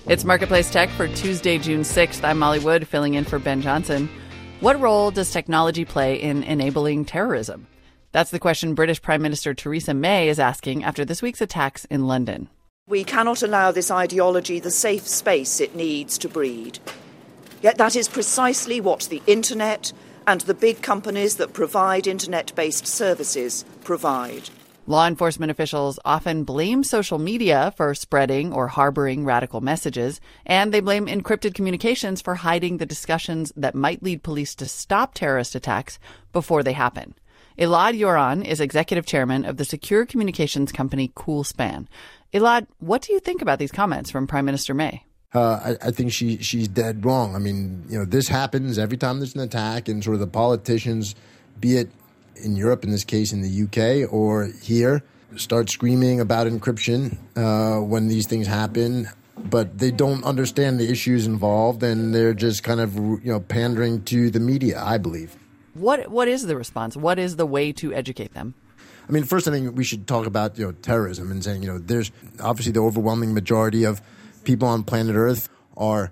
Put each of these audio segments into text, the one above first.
It's Marketplace Tech for Tuesday, June 6th. I'm Molly Wood, filling in for Ben Johnson. What role does technology play in enabling terrorism? That's the question British Prime Minister Theresa May is asking after this week's attacks in London. We cannot allow this ideology the safe space it needs to breed. Yet that is precisely what the internet and the big companies that provide internet-based services provide. Law enforcement officials often blame social media for spreading or harboring radical messages, and they blame encrypted communications for hiding the discussions that might lead police to stop terrorist attacks before they happen. Elad Yoran is executive chairman of the secure communications company Coolspan. Elad, what do you think about these comments from Prime Minister May? I think she's dead wrong. I mean, this happens every time there's an attack, and sort of the politicians, be it in Europe, in this case in the UK, or here, start screaming about encryption when these things happen, but they don't understand the issues involved, and they're just kind of pandering to the media, I believe. What is the response? What is the way to educate them? I mean, first, I think we should talk about terrorism and saying there's obviously the overwhelming majority of people on planet Earth are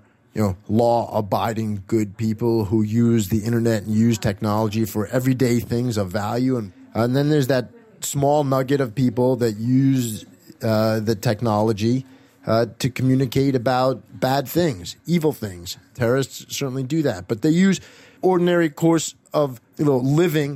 law-abiding good people who use the internet and use technology for everyday things of value. And then there's that small nugget of people that use the technology to communicate about bad things, evil things. Terrorists certainly do that. But they use ordinary course of living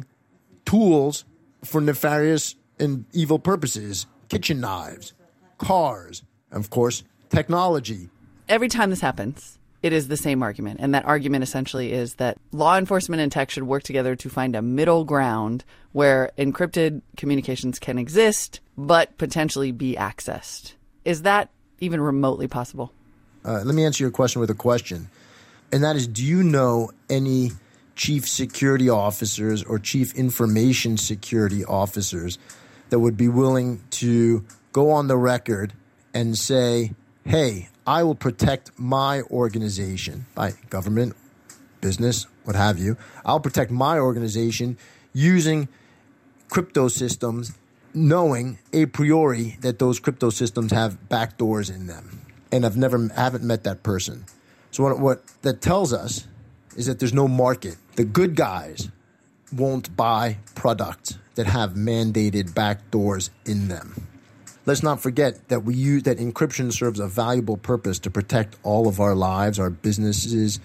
tools for nefarious and evil purposes. Kitchen knives, cars, and of course, technology. Every time this happens, it is the same argument. And that argument essentially is that law enforcement and tech should work together to find a middle ground where encrypted communications can exist, but potentially be accessed. Is that even remotely possible? Let me answer your question with a question. And that is, do you know any chief security officers or chief information security officers that would be willing to go on the record and say, hey, I will protect my organization, by government, business, what have you. I'll protect my organization using crypto systems, knowing a priori that those crypto systems have backdoors in them. And haven't met that person. So what that tells us is that there's no market. The good guys won't buy products that have mandated backdoors in them. Let's not forget that that encryption serves a valuable purpose to protect all of our lives, our businesses,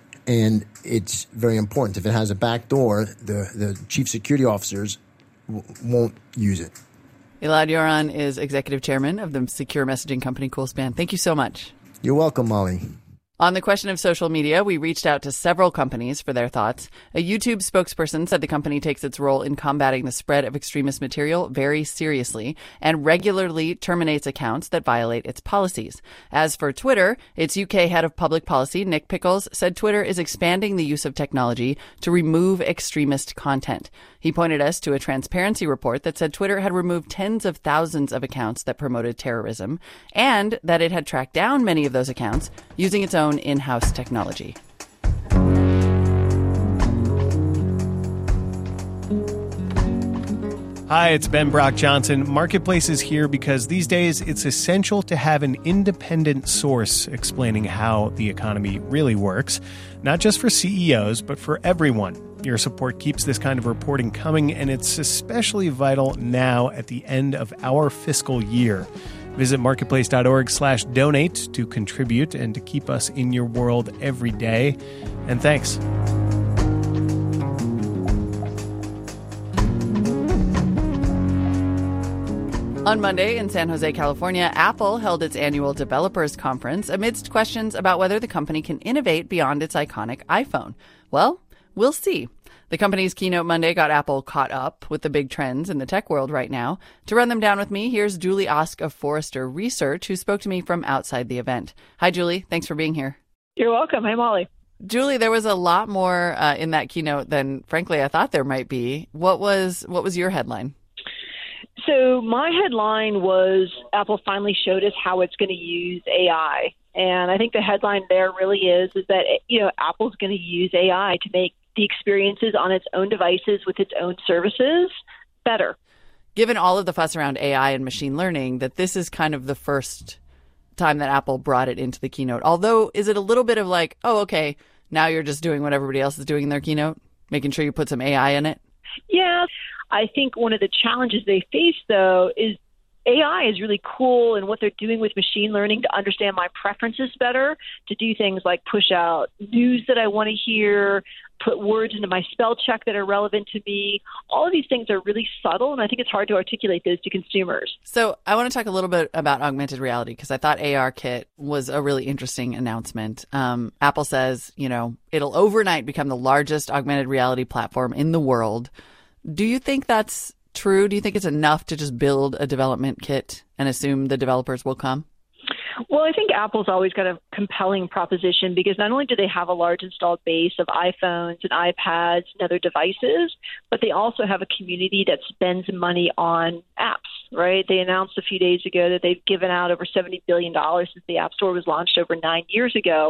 and it's very important. If it has a backdoor, the chief security officers won't use it. Elad Yoran is executive chairman of the secure messaging company Coolspan. Thank you so much. You're welcome, Molly. On the question of social media, we reached out to several companies for their thoughts. A YouTube spokesperson said the company takes its role in combating the spread of extremist material very seriously and regularly terminates accounts that violate its policies. As for Twitter, its UK head of public policy, Nick Pickles, said Twitter is expanding the use of technology to remove extremist content. He pointed us to a transparency report that said Twitter had removed tens of thousands of accounts that promoted terrorism and that it had tracked down many of those accounts using its own in-house technology. Hi, it's Ben Brock Johnson. Marketplace is here because these days it's essential to have an independent source explaining how the economy really works, not just for CEOs, but for everyone. Your support keeps this kind of reporting coming, and it's especially vital now at the end of our fiscal year. Visit marketplace.org/donate to contribute and to keep us in your world every day. And thanks. On Monday in San Jose, California, Apple held its annual developers conference amidst questions about whether the company can innovate beyond its iconic iPhone. Well, we'll see. The company's keynote Monday got Apple caught up with the big trends in the tech world right now. To run them down with me, here's Julie Osk of Forrester Research, who spoke to me from outside the event. Hi, Julie. Thanks for being here. You're welcome. Hi, Molly. Julie, there was a lot more in that keynote than, frankly, I thought there might be. What was your headline? So my headline was Apple finally showed us how it's going to use AI. And I think the headline there really is that, Apple's going to use AI to make the experiences on its own devices with its own services better. Given all of the fuss around AI and machine learning, that this is kind of the first time that Apple brought it into the keynote. Although, is it a little bit of like, oh, okay, now you're just doing what everybody else is doing in their keynote, making sure you put some AI in it? Yeah. I think one of the challenges they face, though, is AI is really cool in what they're doing with machine learning to understand my preferences better, to do things like push out news that I want to hear, put words into my spell check that are relevant to me. All of these things are really subtle, and I think it's hard to articulate those to consumers. So I want to talk a little bit about augmented reality, because I thought ARKit was a really interesting announcement. Apple says, it'll overnight become the largest augmented reality platform in the world. Do you think that's true? Do you think it's enough to just build a development kit and assume the developers will come? Well, I think Apple's always got a compelling proposition, because not only do they have a large installed base of iPhones and iPads and other devices, but they also have a community that spends money on apps, right? They announced a few days ago that they've given out over $70 billion since the App Store was launched over 9 years ago.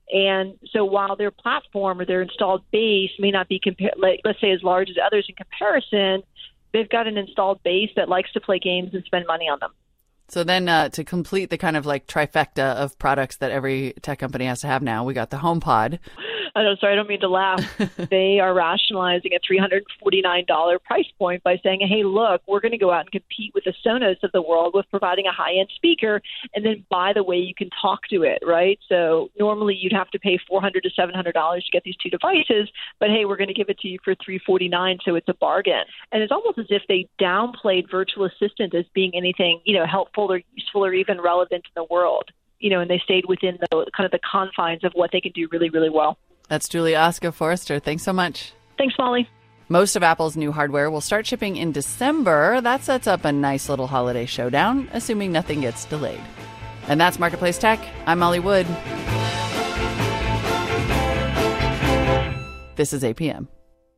And so while their platform or their installed base may not be, let's say, as large as others in comparison, they've got an installed base that likes to play games and spend money on them. So then to complete the kind of like trifecta of products that every tech company has to have now, we got the HomePod. I don't mean to laugh. They are rationalizing a $349 price point by saying, hey, look, we're going to go out and compete with the Sonos of the world with providing a high-end speaker. And then, by the way, you can talk to it, right? So normally you'd have to pay $400 to $700 to get these two devices. But, hey, we're going to give it to you for $349, so it's a bargain. And it's almost as if they downplayed Virtual Assistant as being anything, helpful or useful or even relevant in the world. And they stayed within the kind of the confines of what they can do really, really well. That's Julie Osca Forrester. Thanks so much. Thanks, Molly. Most of Apple's new hardware will start shipping in December. That sets up a nice little holiday showdown, assuming nothing gets delayed. And that's Marketplace Tech. I'm Molly Wood. This is APM.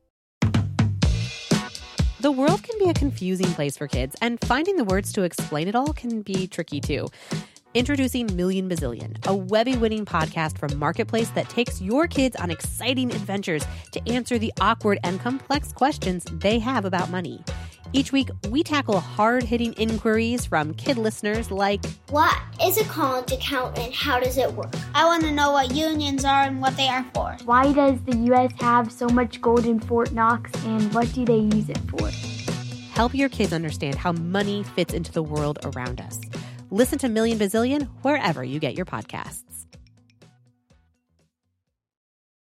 The world can be a confusing place for kids, and finding the words to explain it all can be tricky too. Introducing Million Bazillion, a Webby-winning podcast from Marketplace that takes your kids on exciting adventures to answer the awkward and complex questions they have about money. Each week, we tackle hard-hitting inquiries from kid listeners like, what is a college account and how does it work? I want to know what unions are and what they are for. Why does the U.S. have so much gold in Fort Knox, and what do they use it for? Help your kids understand how money fits into the world around us. Listen to Million Bazillion wherever you get your podcasts.